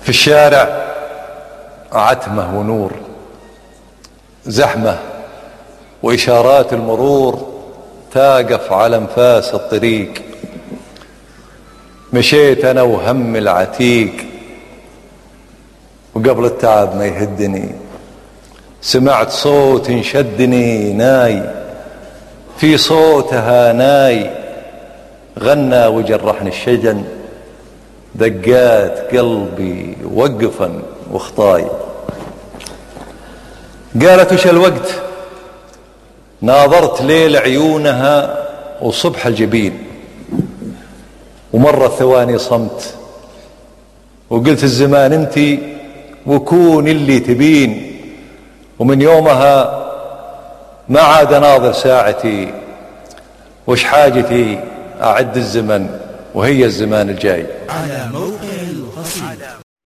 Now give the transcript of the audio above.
في الشارع عتمة ونور، زحمة وإشارات المرور تاقف على انفاس الطريق. مشيت أنا وهم العتيق، وقبل التعب ما يهدني سمعت صوت شدني ناي، في صوتها ناي غنى وجرحني الشجن، دقات قلبي وقفا واخطاي. قالت وش الوقت؟ ناظرت ليل عيونها وصبح الجبين، ومرت ثواني صمت وقلت الزمان انتي وكون اللي تبين. ومن يومها ما عاد اناظر ساعتي، وش حاجتي اعد الزمن وهي الزمان الجاي. على موقع القصيدة.